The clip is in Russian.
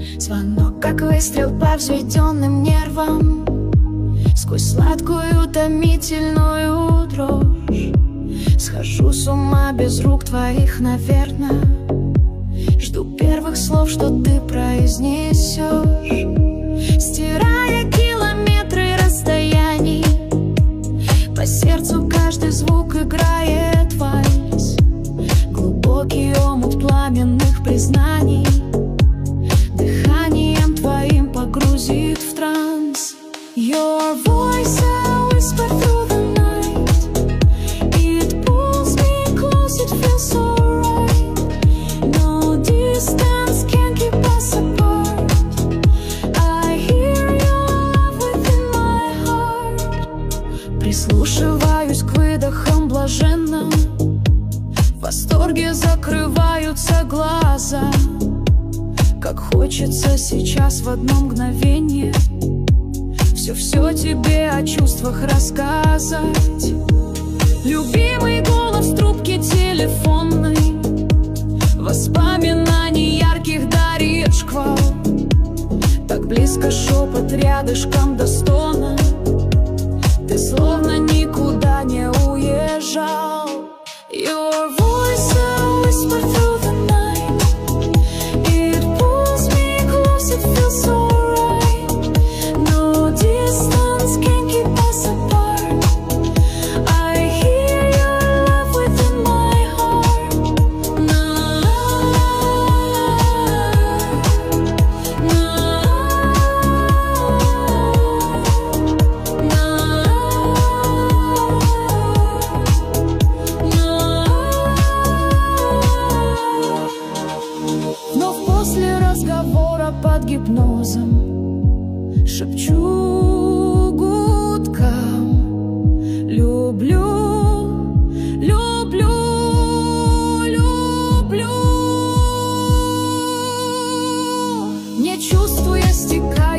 Звонок, как выстрел по взведенным нервам, сквозь сладкую томительную дрожь. Схожу с ума без рук твоих, наверное. Жду первых слов, что ты произнесешь, стирая километры расстояний. По сердцу каждый звук играет вальс, глубокий омут пламенных признаний. Дыханием твоим погрузит в транс. Your voice, a whisper through the night. It pulls me close, it feels so right. No distance can keep us apart. I hear your love within my heart. Прислушиваюсь к выдохам блаженным, в восторге закрываются глаза. Как хочется сейчас в одно мгновение все тебе о чувствах рассказать. Любимый голос в трубке телефонной, воспоминаний ярких дарит шквал. Так близко шепот рядышком до стона, ты словно никуда не уезжал. Your voice, a whisper through the night. It pulls me close, it feels so right. No distance can keep us apart. I hear your love within my heart. Na, Вновь после разговора под гипнозом шепчу гудкам: люблю, люблю, люблю. Не чувствуя стекает